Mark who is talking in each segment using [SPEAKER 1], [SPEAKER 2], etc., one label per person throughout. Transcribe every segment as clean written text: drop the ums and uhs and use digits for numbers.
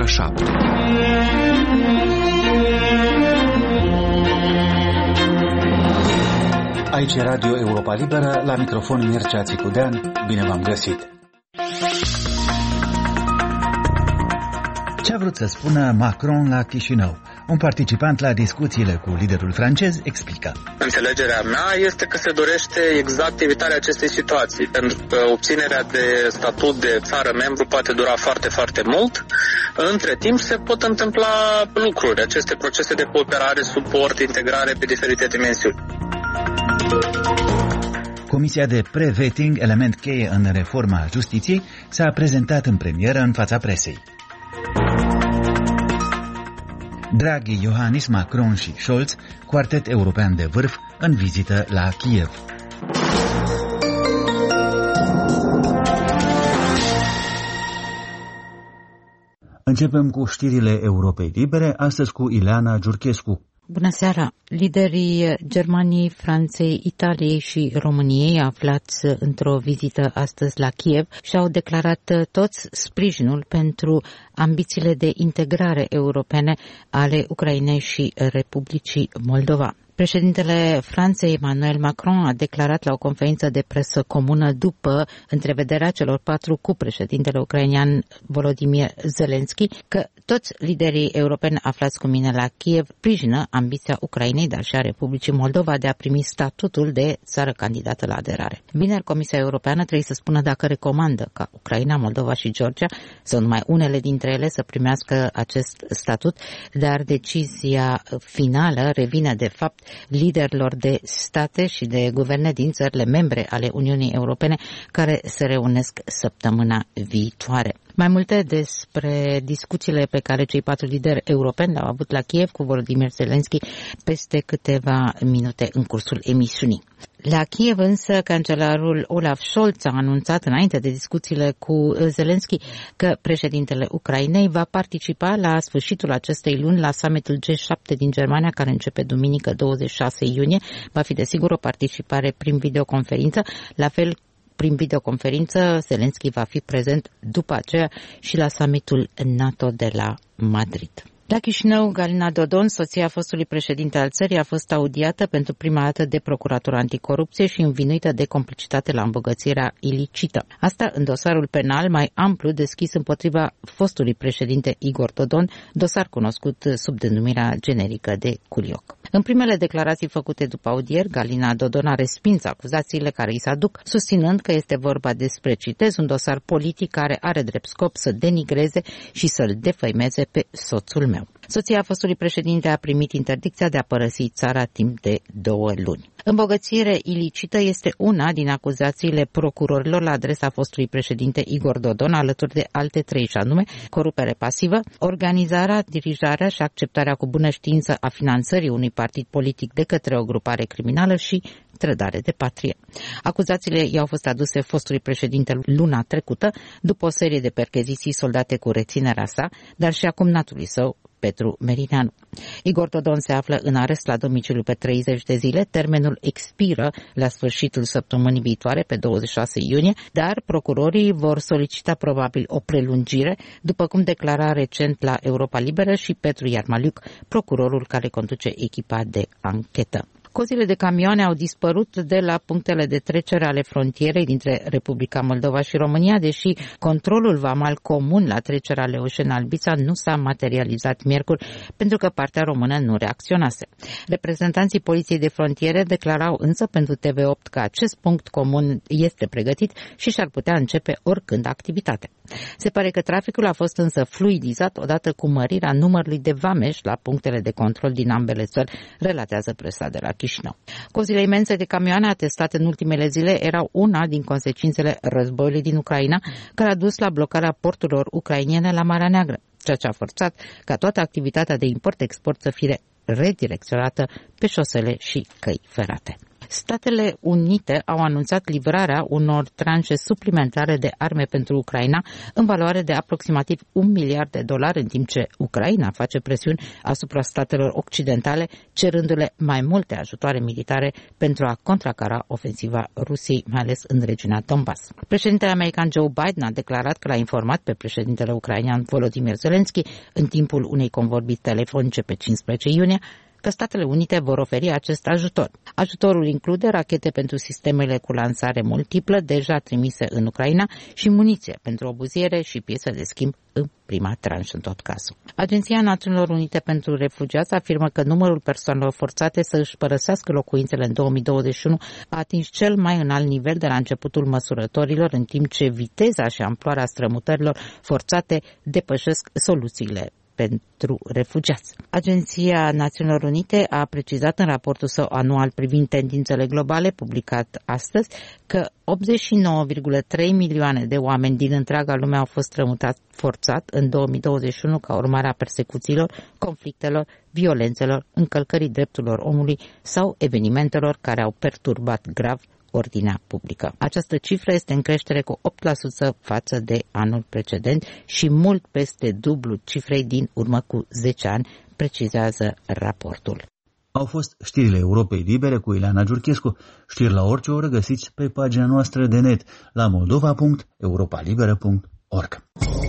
[SPEAKER 1] 7. Aici e Radio Europa Liberă, la microfon Mircea Țicudean. Bine v-am găsit! Ce a vrut să spună Macron la Chișinău? Un participant la discuțiile cu liderul francez explică.
[SPEAKER 2] Înțelegerea mea este că se dorește exact evitarea acestei situații, pentru că obținerea de statut de țară membru poate dura foarte, foarte mult. Între timp se pot întâmpla lucruri, aceste procese de cooperare, suport, integrare pe diferite dimensiuni.
[SPEAKER 1] Comisia de pre-vetting, element cheie în reforma justiției, s-a prezentat în premieră în fața presei. Draghi, Iohannis, Macron și Scholz, quartet european de vârf, în vizită la Kiev. Începem cu știrile Europei Libere, astăzi cu Ileana Giurchescu.
[SPEAKER 3] Bună seara! Liderii Germaniei, Franței, Italiei și României aflați într-o vizită astăzi la Kiev și-au declarat toți sprijinul pentru ambițiile de integrare europene ale Ucrainei și Republicii Moldova. Președintele Franței, Emmanuel Macron, a declarat la o conferință de presă comună după întrevederea celor 4 cu președintele ucrainean Volodymyr Zelensky că toți liderii europeni aflați cu mine la Kiev sprijină ambiția Ucrainei, dar și a Republicii Moldova de a primi statutul de țară candidată la aderare. Vineri, Comisia Europeană trebuie să spună dacă recomandă ca Ucraina, Moldova și Georgia, sau numai unele dintre ele, să primească acest statut, dar decizia finală revine de fapt liderilor de state și de guverne din țările membre ale Uniunii Europene care se reunesc săptămâna viitoare. Mai multe despre discuțiile pe care cei 4 lideri europeni le-au avut la Kiev cu Volodymyr Zelensky peste câteva minute în cursul emisiunii. La Kiev însă, cancelarul Olaf Scholz a anunțat înainte de discuțiile cu Zelensky că președintele Ucrainei va participa la sfârșitul acestei luni la summitul G7 din Germania, care începe duminică 26 iunie. Va fi desigur o participare prin videoconferință, la fel prin videoconferință, Zelensky va fi prezent după aceea și la summitul NATO de la Madrid. La Chișinău, Galina Dodon, soția fostului președinte al țării, a fost audiată pentru prima dată de Procuratura Anticorupție și învinuită de complicitate la îmbogățirea ilicită. Asta în dosarul penal mai amplu deschis împotriva fostului președinte Igor Dodon, dosar cunoscut sub denumirea generică de Culioc. În primele declarații făcute după audieri, Galina Dodon a respins acuzațiile care îi se aduc, susținând că este vorba despre, citez, un dosar politic care are drept scop să denigreze și să-l defăimeze pe soțul meu. Soția fostului președinte a primit interdicția de a părăsi țara timp de 2 luni. Îmbogățire ilicită este una din acuzațiile procurorilor la adresa fostului președinte Igor Dodon, alături de alte 3, și anume corupere pasivă, organizarea, dirijarea și acceptarea cu bună știință a finanțării unui partid politic de către o grupare criminală și trădare de patrie. Acuzațiile i-au fost aduse fostului președinte luna trecută, după o serie de percheziții soldate cu reținerea sa, dar și a cumnatului său, Petru Merineanu. Igor Dodon se află în arest la domiciliu pe 30 de zile, termenul expiră la sfârșitul săptămânii viitoare, pe 26 iunie, dar procurorii vor solicita probabil o prelungire, după cum declara recent la Europa Liberă și Petru Iarmaliuc, procurorul care conduce echipa de anchetă. Cozile de camioane au dispărut de la punctele de trecere ale frontierei dintre Republica Moldova și România, deși controlul vamal comun la trecerea Leoșeni-Albița nu s-a materializat miercuri, pentru că partea română nu reacționase. Reprezentanții Poliției de Frontiere declarau însă pentru TV8 că acest punct comun este pregătit și și-ar putea începe oricând activitatea. Se pare că traficul a fost însă fluidizat odată cu mărirea numărului de vameși la punctele de control din ambele țări, relatează presa de la Chișinău. Cozile imense de camioane atestate în ultimele zile erau una din consecințele războiului din Ucraina, care a dus la blocarea porturilor ucrainene la Marea Neagră, ceea ce a forțat ca toată activitatea de import-export să fie redirecționată pe șosele și căi ferate. Statele Unite au anunțat livrarea unor tranșe suplimentare de arme pentru Ucraina în valoare de aproximativ $1 miliard, în timp ce Ucraina face presiuni asupra statelor occidentale, cerându-le mai multe ajutoare militare pentru a contracara ofensiva Rusiei, mai ales în regiunea Donbass. Președintele american Joe Biden a declarat că l-a informat pe președintele ucrainean Volodymyr Zelensky în timpul unei convorbiri telefonice pe 15 iunie că Statele Unite vor oferi acest ajutor. Ajutorul include rachete pentru sistemele cu lansare multiplă deja trimise în Ucraina și muniție pentru obuziere și piese de schimb în prima tranșă în tot cazul. Agenția Națiunilor Unite pentru Refugiați afirmă că numărul persoanelor forțate să își părăsească locuințele în 2021 a atins cel mai înalt nivel de la începutul măsurătorilor, în timp ce viteza și amploarea strămutărilor forțate depășesc soluțiile pentru refugiați. Agenția Națiunilor Unite a precizat în raportul său anual privind tendințele globale, publicat astăzi, că 89,3 milioane de oameni din întreaga lume au fost strămutați forțat în 2021 ca urmare a persecuțiilor, conflictelor, violențelor, încălcării drepturilor omului sau evenimentelor care au perturbat grav ordinea publică. Această cifră este în creștere cu 8% față de anul precedent și mult peste dublu cifrei din urmă cu 10 ani, precizează raportul.
[SPEAKER 1] Au fost știrile Europei Libere cu Ileana Giurchescu. Știri la orice oră găsiți pe pagina noastră de net la moldova.europalibera.org.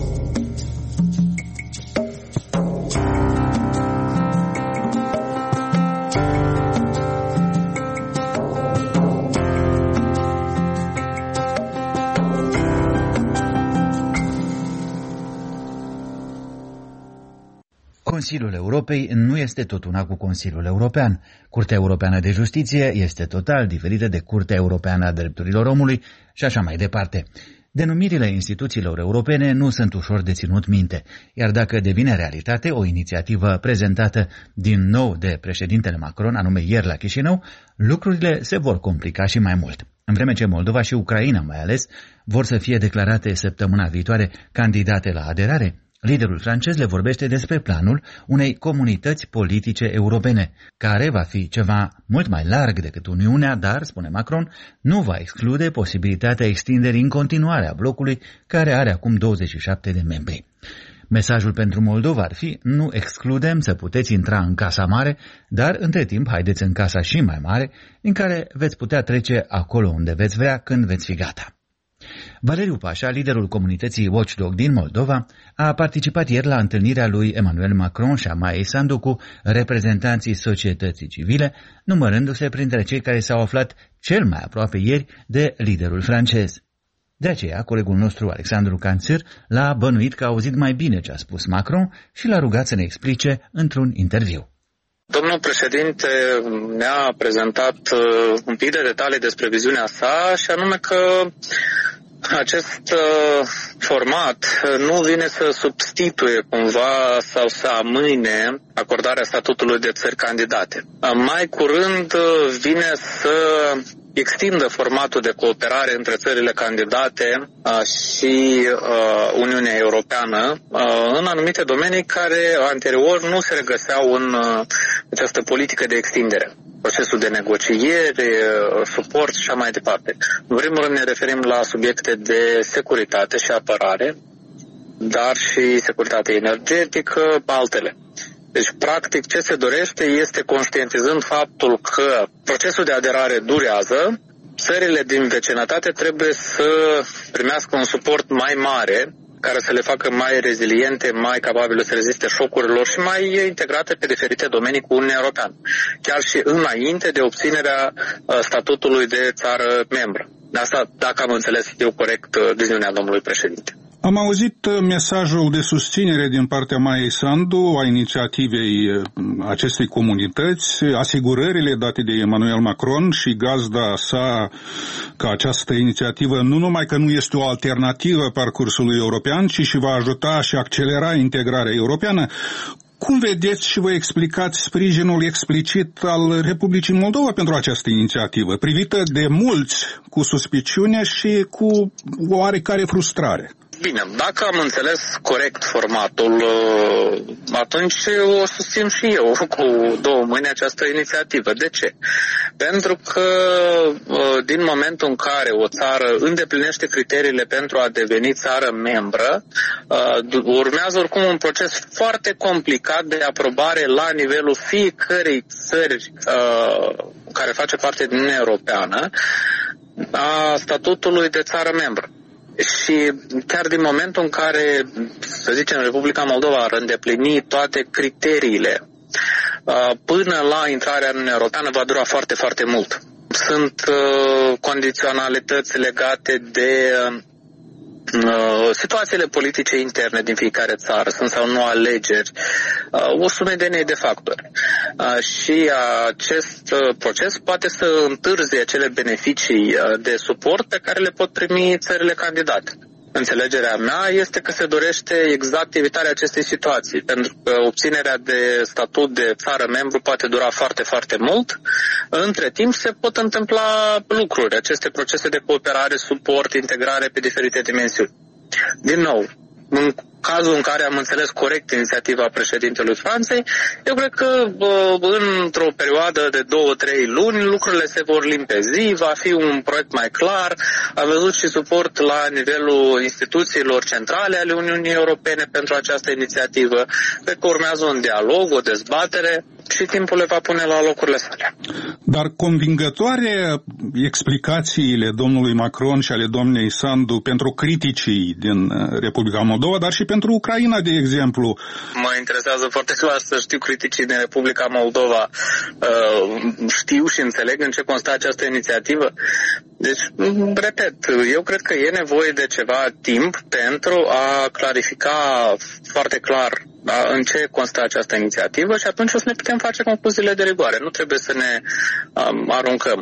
[SPEAKER 1] Consiliul Europei nu este tot una cu Consiliul European. Curtea Europeană de Justiție este total diferită de Curtea Europeană a Drepturilor Omului și așa mai departe. Denumirile instituțiilor europene nu sunt ușor de ținut minte, iar dacă devine realitate o inițiativă prezentată din nou de președintele Macron, anume ieri la Chișinău, lucrurile se vor complica și mai mult. În vreme ce Moldova și Ucraina mai ales vor să fie declarate săptămâna viitoare candidate la aderare, liderul francez le vorbește despre planul unei comunități politice europene, care va fi ceva mult mai larg decât Uniunea, dar, spune Macron, nu va exclude posibilitatea extinderii în continuare a blocului, care are acum 27 de membri. Mesajul pentru Moldova ar fi: nu excludem să puteți intra în casa mare, dar între timp haideți în casa și mai mare, din care veți putea trece acolo unde veți vrea, când veți fi gata. Valeriu Pașa, liderul comunității Watchdog din Moldova, a participat ieri la întâlnirea lui Emmanuel Macron și a Maiei Sandu cu reprezentanții societății civile, numărându-se printre cei care s-au aflat cel mai aproape ieri de liderul francez. De aceea, colegul nostru Alexandru Canțir l-a bănuit că a auzit mai bine ce a spus Macron și l-a rugat să ne explice într-un interviu.
[SPEAKER 2] Domnul președinte ne-a prezentat un pic de detalii despre viziunea sa, și anume că acest format nu vine să substituie cumva sau să amâne acordarea statutului de țări candidate. Mai curând vine să extindă formatul de cooperare între țările candidate și Uniunea Europeană în anumite domenii care anterior nu se regăseau în această politică de extindere. Procesul de negociere, suport și așa mai departe. În primul rând ne referim la subiecte de securitate și apărare, dar și securitate energetică, altele. Deci, practic, ce se dorește este, conștientizând faptul că procesul de aderare durează, țările din vecinătate trebuie să primească un suport mai mare, care să le facă mai reziliente, mai capabile să reziste șocurilor și mai integrate pe diferite domenii cu Uniunea Europeană, chiar și înainte de obținerea statutului de țară membră. Asta, dacă am înțeles eu corect viziunea domnului președinte.
[SPEAKER 4] Am auzit mesajul de susținere din partea Maiei Sandu a inițiativei acestei comunități, asigurările date de Emmanuel Macron și gazda sa că această inițiativă nu numai că nu este o alternativă parcursului european, ci și va ajuta și accelera integrarea europeană. Cum vedeți și vă explicați sprijinul explicit al Republicii Moldova pentru această inițiativă, privită de mulți cu suspiciune și cu oarecare frustrare?
[SPEAKER 2] Bine, dacă am înțeles corect formatul, atunci o susțin și eu cu două mâini această inițiativă. De ce? Pentru că din momentul în care o țară îndeplinește criteriile pentru a deveni țară membră, urmează oricum un proces foarte complicat de aprobare la nivelul fiecărei țări care face parte din Uniunea Europeană a statutului de țară membră. Și chiar din momentul în care, să zicem, Republica Moldova ar îndeplini toate criteriile până la intrarea în Uniunea Europeană, va dura foarte, foarte mult. Sunt condiționalități legate de situațiile politice interne din fiecare țară, sunt sau nu alegeri, o sumedenie de factori. Și acest proces poate să întârzie acele beneficii de suport pe care le pot primi țările candidate. Înțelegerea mea este că se dorește exact evitarea acestei situații, pentru că obținerea de statut de țară membru poate dura foarte, foarte mult. Între timp se pot întâmpla lucruri, aceste procese de cooperare, suport, integrare pe diferite dimensiuni. Din nou, în cazul în care am înțeles corect inițiativa președintelui Franței, eu cred că într-o perioadă de 2-3 luni lucrurile se vor limpezi, va fi un proiect mai clar. Am văzut și suport la nivelul instituțiilor centrale ale Uniunii Europene pentru această inițiativă. Cred că urmează un dialog, o dezbatere și timpul le va pune la locurile sale.
[SPEAKER 4] Dar convingătoare explicațiile domnului Macron și ale doamnei Sandu pentru criticii din Republica Moldova, dar și pentru Ucraina, de exemplu.
[SPEAKER 2] Mă interesează foarte clar să știu criticii din Republica Moldova. Știu și înțeleg în ce constă această inițiativă. Deci, repet, eu cred că e nevoie de ceva timp pentru a clarifica foarte clar în ce constă această inițiativă și atunci o să ne putem face concluziile de rigoare. Nu trebuie să ne aruncăm.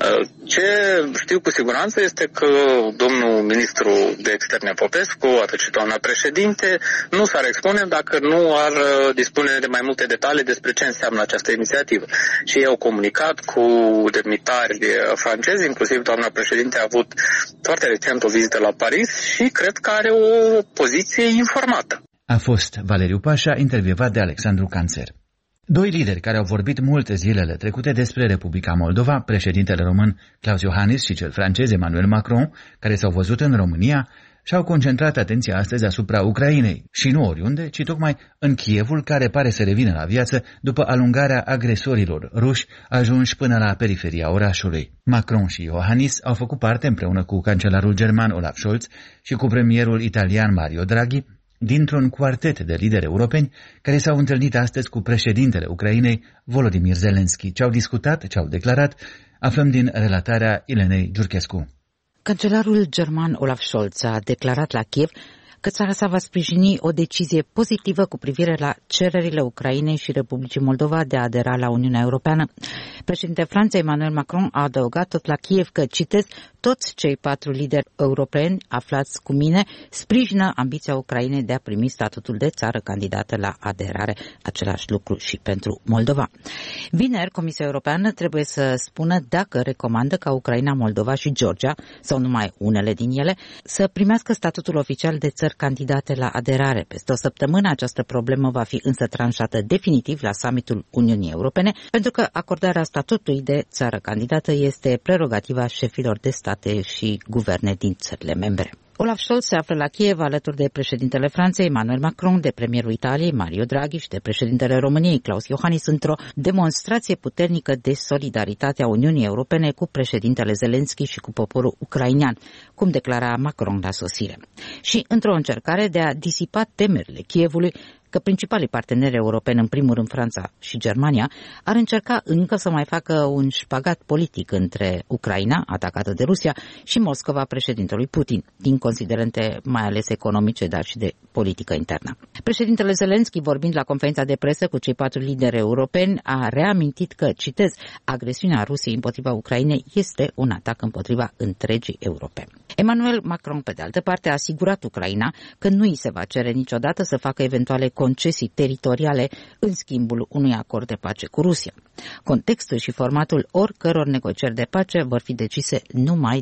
[SPEAKER 2] Ce știu cu siguranță este că domnul ministru de externe Popescu, atât și doamna președinte, nu s-ar expune dacă nu ar dispune de mai multe detalii despre ce înseamnă această inițiativă. Și ei au comunicat cu demnitari francezi, inclusiv doamna președinte a avut foarte recent o vizită la Paris și cred că are o poziție informată.
[SPEAKER 1] A fost Valeriu Pașa, intervievat de Alexandru Canțer. Doi lideri care au vorbit multe zilele trecute despre Republica Moldova, președintele român Klaus Iohannis și cel francez Emmanuel Macron, care s-au văzut în România, și-au concentrat atenția astăzi asupra Ucrainei și nu oriunde, ci tocmai în Kievul, care pare să revină la viață după alungarea agresorilor ruși ajunși până la periferia orașului. Macron și Iohannis au făcut parte, împreună cu cancelarul german Olaf Scholz și cu premierul italian Mario Draghi, dintr-un cuartet de lideri europeni care s-au întâlnit astăzi cu președintele Ucrainei, Volodymyr Zelensky. Ce au discutat, ce au declarat, aflăm din relatarea Ilenei Giurchescu.
[SPEAKER 3] Cancelarul german Olaf Scholz a declarat la Kiev că țara sa va sprijini o decizie pozitivă cu privire la cererile Ucrainei și Republicii Moldova de a adera la Uniunea Europeană. Președintele Franței Emmanuel Macron a adăugat tot la Kiev că, citez, toți cei 4 lideri europeni aflați cu mine sprijină ambiția Ucrainei de a primi statutul de țară candidată la aderare, același lucru și pentru Moldova. Vineri, Comisia Europeană trebuie să spună dacă recomandă ca Ucraina, Moldova și Georgia, sau numai unele din ele, să primească statutul oficial de țări candidate la aderare. Peste o săptămână această problemă va fi însă tranșată definitiv la summitul Uniunii Europene, pentru că acordarea statutului de țară candidată este prerogativa șefilor de state și guverne din țările membre. Olaf Scholz se află la Kiev alături de președintele Franței Emmanuel Macron, de premierul Italiei Mario Draghi și de președintele României Klaus Iohannis într-o demonstrație puternică de solidaritate a Uniunii Europene cu președintele Zelensky și cu poporul ucrainean, cum declara Macron la sosire. Și într-o încercare de a disipa temerile Kievului că principalii parteneri europeni, în primul rând Franța și Germania, ar încerca încă să mai facă un șpagat politic între Ucraina, atacată de Rusia, și Moscova, președintelui Putin, din considerente mai ales economice, dar și de politică internă. Președintele Zelensky, vorbind la conferința de presă cu cei 4 lideri europeni, a reamintit că, citez, agresiunea Rusiei împotriva Ucrainei este un atac împotriva întregii Europe. Emmanuel Macron, pe de altă parte, a asigurat Ucraina că nu îi se va cere niciodată să facă eventuale concesii teritoriale în schimbul unui acord de pace cu Rusia. Contextul și formatul oricăror negocieri de pace vor fi decise numai de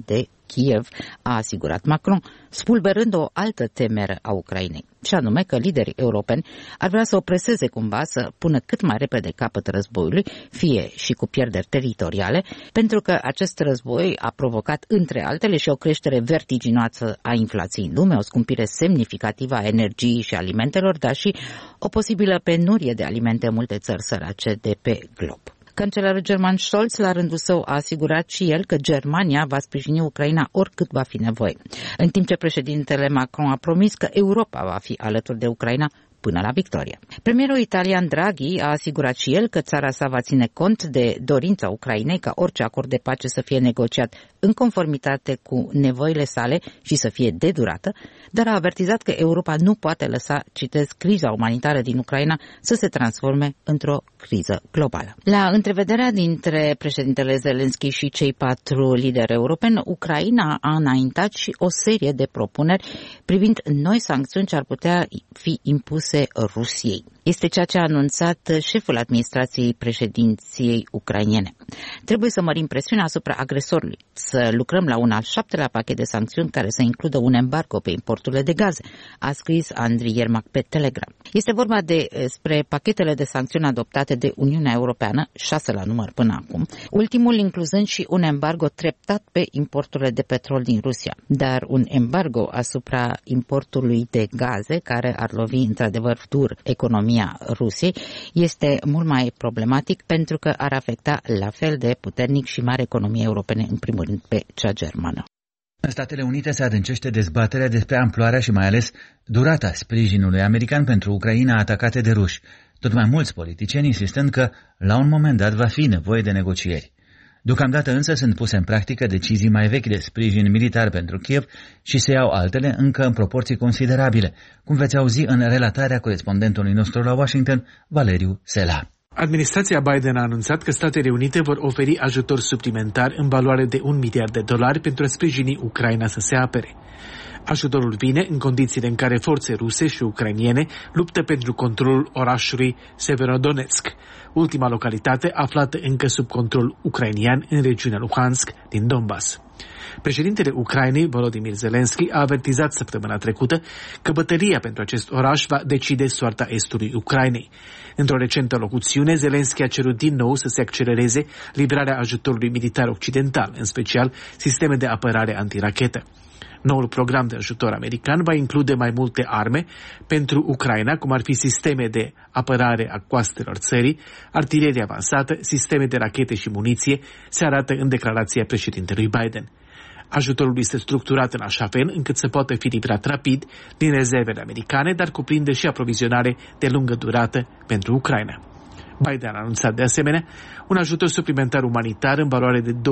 [SPEAKER 3] Kiev, a asigurat Macron, spulberând o altă temere a Ucrainei, și anume că liderii europeni ar vrea să o preseze cumva să pună cât mai repede capăt războiului, fie și cu pierderi teritoriale, pentru că acest război a provocat, între altele, și o creștere vertiginoasă a inflației în lume, o scumpire semnificativă a energiei și alimentelor, dar și o posibilă penurie de alimente în multe țări sărace de pe glob. Cancelarul german Scholz, la rândul său, a asigurat și el că Germania va sprijini Ucraina oricât va fi nevoie, în timp ce președintele Macron a promis că Europa va fi alături de Ucraina până la victorie. Premierul italian Draghi a asigurat și el că țara sa va ține cont de dorința Ucrainei ca orice acord de pace să fie negociat în conformitate cu nevoile sale și să fie de durată, dar a avertizat că Europa nu poate lăsa, citez, criza umanitară din Ucraina să se transforme într-o criză globală. La întrevederea dintre președintele Zelensky și cei 4 lideri europeni, Ucraina a înaintat și o serie de propuneri privind noi sancțiuni ce ar putea fi impuse Rusiei. Este ceea ce a anunțat șeful administrației președinției ucrainene. Trebuie să mărim presiunea asupra agresorului, să lucrăm la un al 7-lea pachet de sancțiuni care să includă un embargo pe importurile de gaze, a scris Andriy Yermak pe Telegram. Este vorba despre pachetele de sancțiuni adoptate de Uniunea Europeană, 6 la număr până acum, ultimul incluzând și un embargo treptat pe importurile de petrol din Rusia, dar un embargo asupra importului de gaze, care ar lovi într-adevăr dur economia Rusiei, este mult mai problematic pentru că ar afecta la fel de puternic și mari economii europene, în primul rând pe cea germană.
[SPEAKER 1] În Statele Unite se adâncește dezbaterea despre amploarea și mai ales durata sprijinului american pentru Ucraina atacate de ruși, tot mai mulți politicieni insistând că la un moment dat va fi nevoie de negocieri. Deocamdată însă sunt puse în practică decizii mai vechi de sprijin militar pentru Kiev și se iau altele încă în proporții considerabile, cum veți auzi în relatarea corespondentului nostru la Washington, Valeriu Sela.
[SPEAKER 5] Administrația Biden a anunțat că Statele Unite vor oferi ajutor suplimentar în valoare de $1 miliard pentru a sprijini Ucraina să se apere. Ajutorul vine în condițiile în care forțe ruse și ucrainiene luptă pentru controlul orașului Severodonetsk, ultima localitate aflată încă sub control ucrainian în regiunea Luhansk din Donbass. Președintele Ucrainei, Volodymyr Zelensky, a avertizat săptămâna trecută că bătălia pentru acest oraș va decide soarta estului Ucrainei. Într-o recentă locuțiune, Zelensky a cerut din nou să se accelereze livrarea ajutorului militar occidental, în special sisteme de apărare antirachetă. Noul program de ajutor american va include mai multe arme pentru Ucraina, cum ar fi sisteme de apărare a coastelor țării, artilerie avansată, sisteme de rachete și muniție, se arată în declarația președintelui Biden. Ajutorul este structurat în așa fel încât să poată fi livrat rapid din rezervele americane, dar cuprinde și aprovizionare de lungă durată pentru Ucraina. Biden a anunțat de asemenea un ajutor suplimentar umanitar în valoare de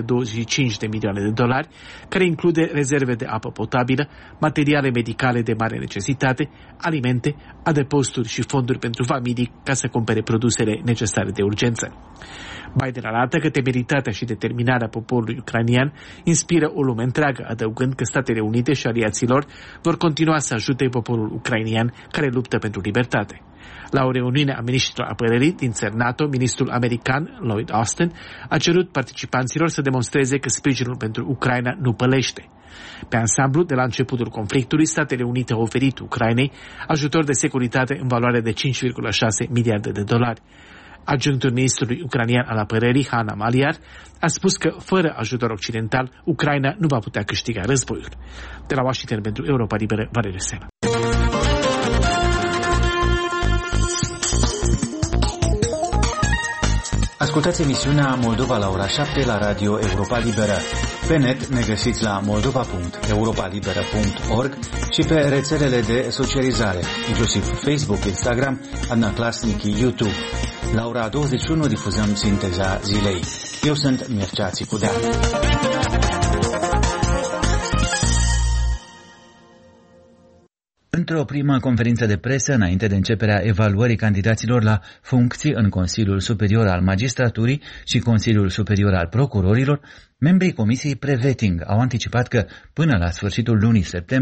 [SPEAKER 5] $225 de milioane, care include rezerve de apă potabilă, materiale medicale de mare necesitate, alimente, adăposturi și fonduri pentru familii ca să cumpere produsele necesare de urgență. Biden arată că temeritatea și determinarea poporului ucrainean inspiră o lume întreagă, adăugând că Statele Unite și aliații lor vor continua să ajute poporul ucrainean care luptă pentru libertate. La o reuniune a ministrilor apărării din țări NATO, ministrul american Lloyd Austin a cerut participanților să demonstreze că sprijinul pentru Ucraina nu pălește. Pe ansamblu, de la începutul conflictului, Statele Unite au oferit Ucrainei ajutor de securitate în valoare de $5,6 miliarde. Adjunctul ministrului ucrainean al apărării, Hanna Maliar, a spus că fără ajutor occidental, Ucraina nu va putea câștiga războiul. De la Washington pentru Europa Liberă, Valeriu Sela.
[SPEAKER 1] Ascultați emisiunea Moldova la ora 7 la Radio Europa Liberă. Pe net ne găsiți la moldova.europalibera.org și pe rețelele de socializare, inclusiv Facebook, Instagram, Adnaclasnic, YouTube. La ora 21 difuzăm sinteza zilei. Eu sunt Mircea Țicudea. Într-o primă conferință de presă, înainte de începerea evaluării candidaților la funcții în Consiliul Superior al Magistraturii și Consiliul Superior al Procurorilor, membrii Comisiei Pre-Vetting au anticipat că, până la sfârșitul lunii septembrie,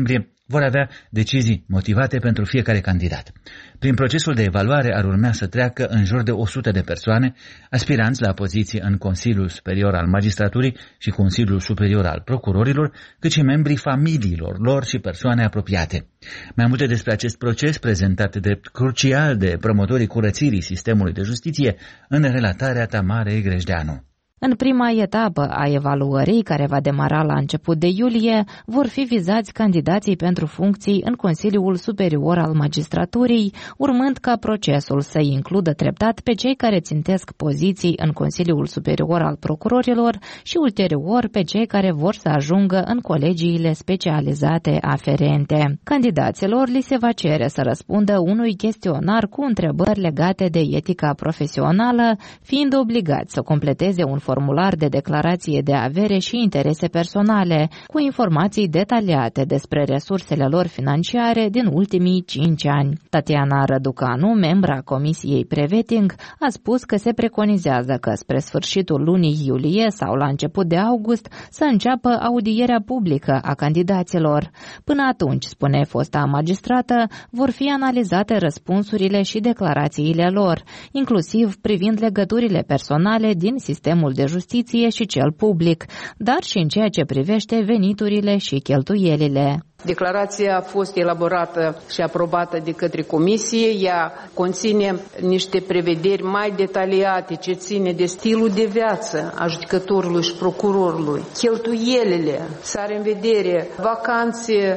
[SPEAKER 1] vor avea decizii motivate pentru fiecare candidat. Prin procesul de evaluare ar urmea să treacă în jur de 100 de persoane, aspiranți la poziții în Consiliul Superior al Magistraturii și Consiliul Superior al Procurorilor, cât și membrii familiilor lor și persoane apropiate. Mai multe despre acest proces, prezentat drept crucial de promotorii curățirii sistemului de justiție, în relatarea Tamarei Grejdeanu.
[SPEAKER 3] În prima etapă a evaluării, care va demara la început de iulie, vor fi vizați candidații pentru funcții în Consiliul Superior al Magistraturii, urmând ca procesul să includă treptat pe cei care țintesc poziții în Consiliul Superior al Procurorilor și ulterior pe cei care vor să ajungă în colegiile specializate aferente. Candidaților li se va cere să răspundă unui chestionar cu întrebări legate de etica profesională, fiind obligați să completeze un formular de declarație de avere și interese personale, cu informații detaliate despre resursele lor financiare din ultimii 5 ani. Tatiana Răducanu, membra Comisiei Preveting, a spus că se preconizează că spre sfârșitul lunii iulie sau la început de august să înceapă audierea publică a candidaților. Până atunci, spune fosta magistrată, vor fi analizate răspunsurile și declarațiile lor, inclusiv privind legăturile personale din sistemul de justiție și cel public, dar și în ceea ce privește veniturile și cheltuielile.
[SPEAKER 6] Declarația a fost elaborată și aprobată de către Comisie. Ea conține niște prevederi mai detaliate ce ține de stilul de viață a judecătorului și procurorului. Cheltuielile, să are în vedere vacanțe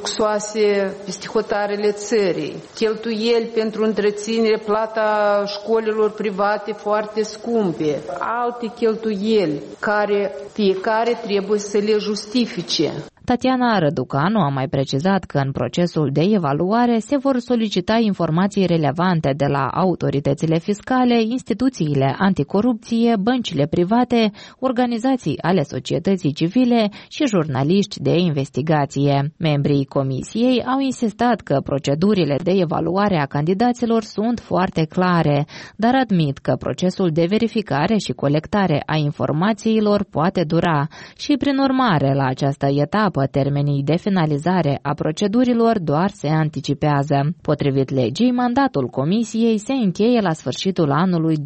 [SPEAKER 6] luxoase peste hotarele țării, cheltuieli pentru întreținere, plata școlilor private foarte scumpe, alte cheltuieli care fiecare trebuie să le justifice.
[SPEAKER 3] Tatiana Răducanu a mai precizat că în procesul de evaluare se vor solicita informații relevante de la autoritățile fiscale, instituțiile anticorupție, băncile private, organizații ale societății civile și jurnaliști de investigație. Membrii comisiei au insistat că procedurile de evaluare a candidaților sunt foarte clare, dar admit că procesul de verificare și colectare a informațiilor poate dura și, prin urmare, la această etapă, termenii de finalizare a procedurilor doar se anticipează. Potrivit legii, mandatul comisiei se încheie la sfârșitul anului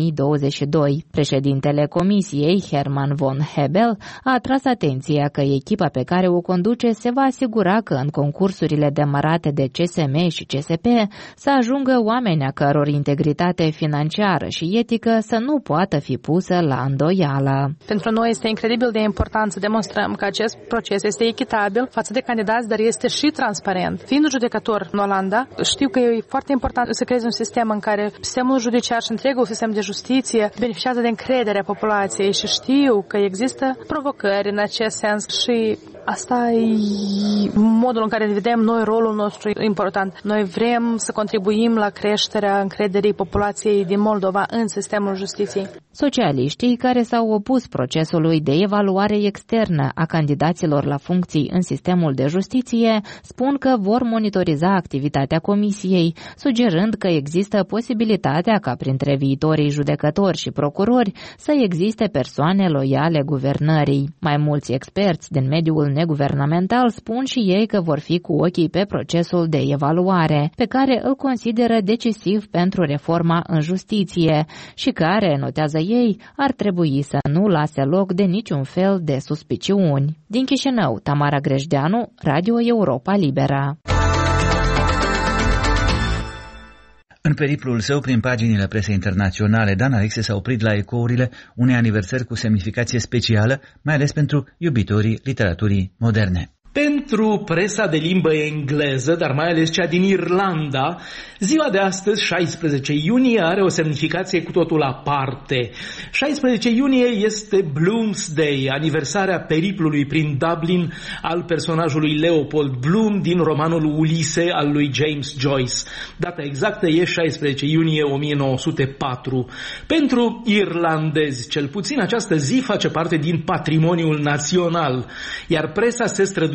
[SPEAKER 3] 2022. Președintele comisiei, Herman von Hebel, a atras atenția că echipa pe care o conduce se va asigura că în concursurile demarate de CSM și CSP să ajungă oameni a căror integritate financiară și etică să nu poată fi pusă la îndoială.
[SPEAKER 7] Pentru noi este incredibil de important să demonstrăm că acest proces este echitabil față de candidați, dar este și transparent. Fiind judecător în Olanda, știu că e foarte important să creezi un sistem în care sistemul judiciar și întregul sistem de justiție beneficiază de încrederea populației și știu că există provocări în acest sens și asta e modul în care vedem noi rolul nostru important. Noi vrem să contribuim la creșterea încrederii populației din Moldova în sistemul justiției.
[SPEAKER 3] Socialiștii care s-au opus procesului de evaluare externă a candidaților la funcții în sistemul de justiție spun că vor monitoriza activitatea comisiei, sugerând că există posibilitatea ca printre viitorii judecători și procurori să existe persoane loiale guvernării. Mai mulți experți din mediul neguvernamental spun și ei că vor fi cu ochii pe procesul de evaluare, pe care îl consideră decisiv pentru reforma în justiție și care, notează ei, ar trebui să nu lase loc de niciun fel de suspiciuni. Din Chișinău, Tamara Grejdeanu, Radio Europa Libera.
[SPEAKER 1] În periplul său prin paginile presei internaționale, Dan Alexe s-a oprit la ecourile unei aniversări cu semnificație specială, mai ales pentru iubitorii literaturii moderne.
[SPEAKER 8] Pentru presa de limbă engleză, dar mai ales cea din Irlanda, ziua de astăzi, 16 iunie, are o semnificație cu totul aparte. 16 iunie este Bloomsday, aniversarea periplului prin Dublin al personajului Leopold Bloom din romanul Ulise al lui James Joyce. Data exactă e 16 iunie 1904. Pentru irlandezi, cel puțin, această zi face parte din patrimoniul național, iar presa se străduiește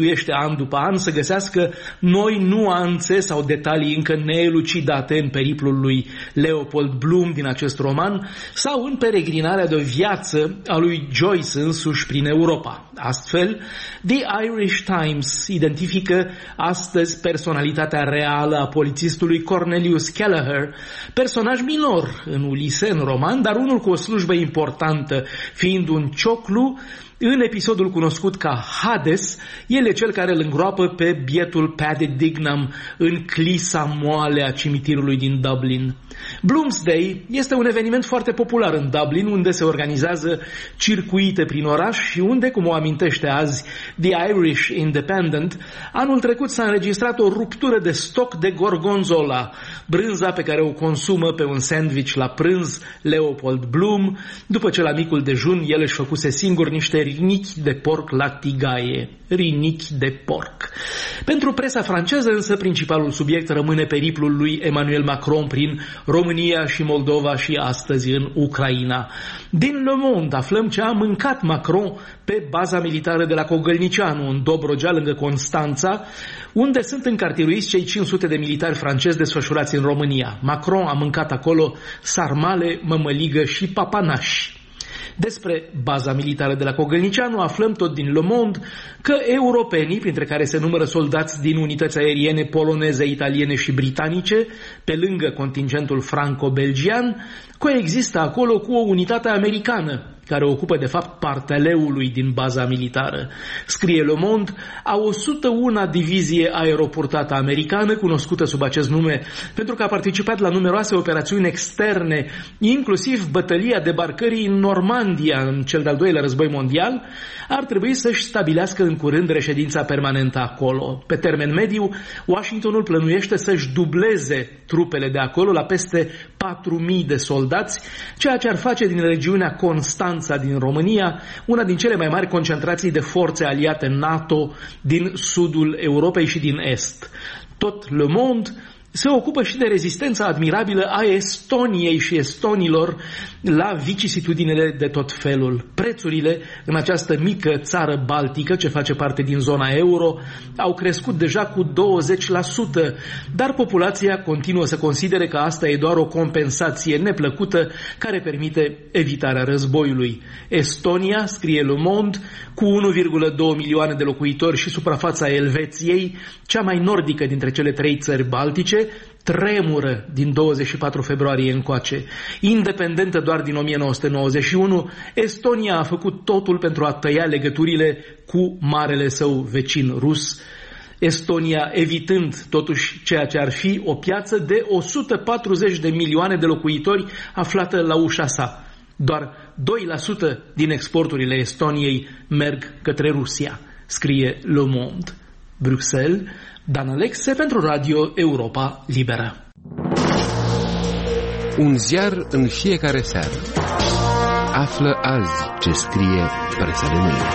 [SPEAKER 8] străduiește an după an să găsească noi nuanțe sau detalii încă neelucidate în periplul lui Leopold Bloom din acest roman sau în peregrinarea de o viață a lui Joyce însuși prin Europa. Astfel, The Irish Times identifică astăzi personalitatea reală a polițistului Cornelius Gallagher, personaj minor în Ulise, în roman, dar unul cu o slujbă importantă, fiind un cioclu. În episodul cunoscut ca Hades, el e cel care îl îngroapă pe bietul Paddy Dignam în clisa moale a cimitirului din Dublin. Bloomsday este un eveniment foarte popular în Dublin, unde se organizează circuite prin oraș și unde, cum o amintește azi The Irish Independent, anul trecut s-a înregistrat o ruptură de stoc de gorgonzola, brânza pe care o consumă pe un sandwich la prânz Leopold Bloom, după ce la micul dejun el își făcuse singur niște rinichi de porc la tigaie. Rinichi de porc. Pentru presa franceză însă principalul subiect rămâne periplul lui Emmanuel Macron prin România și Moldova și astăzi în Ucraina. Din Le Monde aflăm ce a mâncat Macron pe baza militară de la Cogălnicianu, în Dobrogea, lângă Constanța, unde sunt încartiruiți cei 500 de militari francezi desfășurați în România. Macron a mâncat acolo sarmale, mămăligă și papanași. Despre baza militară de la Cogălnicianu aflăm tot din Le Monde că europenii, printre care se numără soldați din unități aeriene poloneze, italiene și britanice, pe lângă contingentul franco-belgian, coexistă acolo cu o unitate americană, care ocupă de fapt partea leului din baza militară. Scrie Le Monde, a 101-a divizie aeroportată americană, cunoscută sub acest nume pentru că a participat la numeroase operațiuni externe, inclusiv bătălia debarcării în Normandia în cel de-al doilea război mondial, ar trebui să-și stabilească în curând reședința permanentă acolo. Pe termen mediu, Washingtonul plănuiește să-și dubleze trupele de acolo la peste 4.000 de soldați, ceea ce ar face din regiunea Constanța din România una din cele mai mari concentrații de forțe aliate NATO din sudul Europei și din est. Tot Le Monde se ocupă și de rezistența admirabilă a Estoniei și estonilor la vicisitudinile de tot felul. Prețurile în această mică țară baltică, ce face parte din zona euro, au crescut deja cu 20%, dar populația continuă să considere că asta e doar o compensație neplăcută care permite evitarea războiului. Estonia, scrie Le Monde, cu 1,2 milioane de locuitori și suprafața Elveției, cea mai nordică dintre cele 3 țări baltice, tremură din 24 februarie încoace. Independentă doar din 1991, Estonia a făcut totul pentru a tăia legăturile cu marele său vecin rus, Estonia evitând totuși ceea ce ar fi o piață de 140 de milioane de locuitori aflată la ușa sa. Doar 2% din exporturile Estoniei merg către Rusia, scrie Le Monde. Bruxelles, Dan Alexe pentru Radio Europa Liberă.
[SPEAKER 9] Un ziar în fiecare seară. Află azi ce scrie presa de mâine.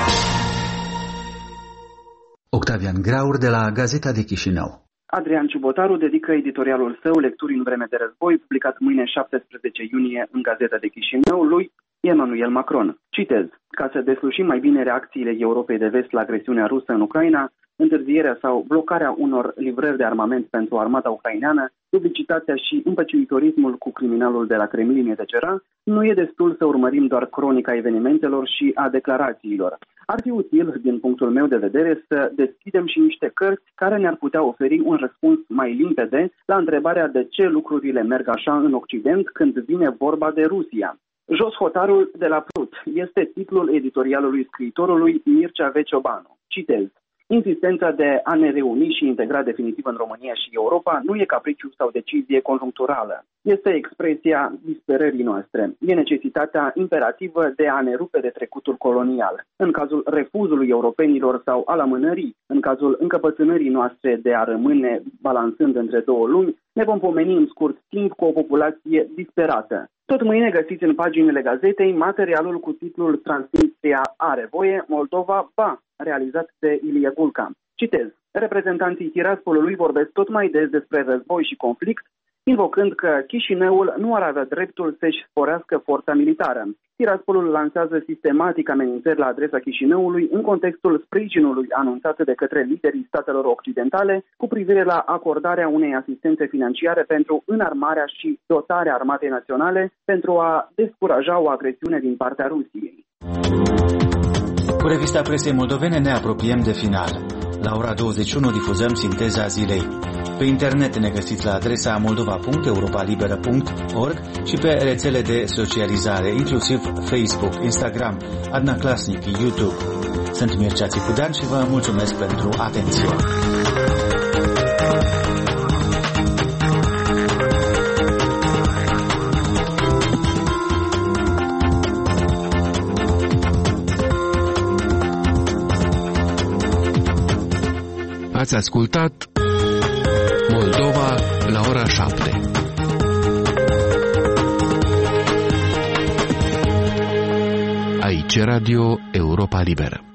[SPEAKER 1] Octavian Graur de la Gazeta de Chișinău.
[SPEAKER 10] Adrian Ciubotaru dedică editorialul său Lecturi în vreme de război, publicat mâine 17 iunie în Gazeta de Chișinău, lui Emmanuel Macron. Citez: ca să deslușim mai bine reacțiile Europei de vest la agresiunea rusă în Ucraina, întârzierea sau blocarea unor livrări de armament pentru armata ucraineană, duplicitatea și împăciuitorismul cu criminalul de la Kremlin etc., nu e destul să urmărim doar cronica evenimentelor și a declarațiilor. Ar fi util, din punctul meu de vedere, să deschidem și niște cărți care ne-ar putea oferi un răspuns mai limpede la întrebarea de ce lucrurile merg așa în Occident când vine vorba de Rusia. Jos hotarul de la Prut este titlul editorialului scriitorului Mircea V. Ciobanu. Citez: insistența de a ne reuni și integra definitiv în România și Europa nu e capriciu sau decizie conjuncturală. Este expresia disperării noastre. E necesitatea imperativă de a ne rupe de trecutul colonial. În cazul refuzului europenilor sau al amânării, în cazul încăpățânării noastre de a rămâne balansând între două lumi, ne vom pomeni în scurt timp cu o populație disperată. Tot mâine găsiți în paginile gazetei materialul cu titlul Transnistria are voie, Moldova ba, realizat de Ilie Gulca. Citez: reprezentanții Tiraspolului vorbesc tot mai des despre război și conflict, invocând că Chișinăul nu ar avea dreptul să-și sporească forța militară. Tiraspolul lansează sistematic amenințări la adresa Chișinăului în contextul sprijinului anunțat de către liderii statelor occidentale cu privire la acordarea unei asistențe financiare pentru înarmarea și dotarea armatei naționale pentru a descuraja o agresiune din partea Rusiei.
[SPEAKER 1] Cu revista presei moldovene ne apropiem de final. La ora 21 difuzăm sinteza zilei. Pe internet ne găsiți la adresa moldova.europalibera.org și pe rețele de socializare, inclusiv Facebook, Instagram, Adna Klasnic, YouTube. Sunt Mircea Țicudean și vă mulțumesc pentru atenție.
[SPEAKER 9] Ați ascultat Moldova la ora 7. Aici Radio Europa Liberă.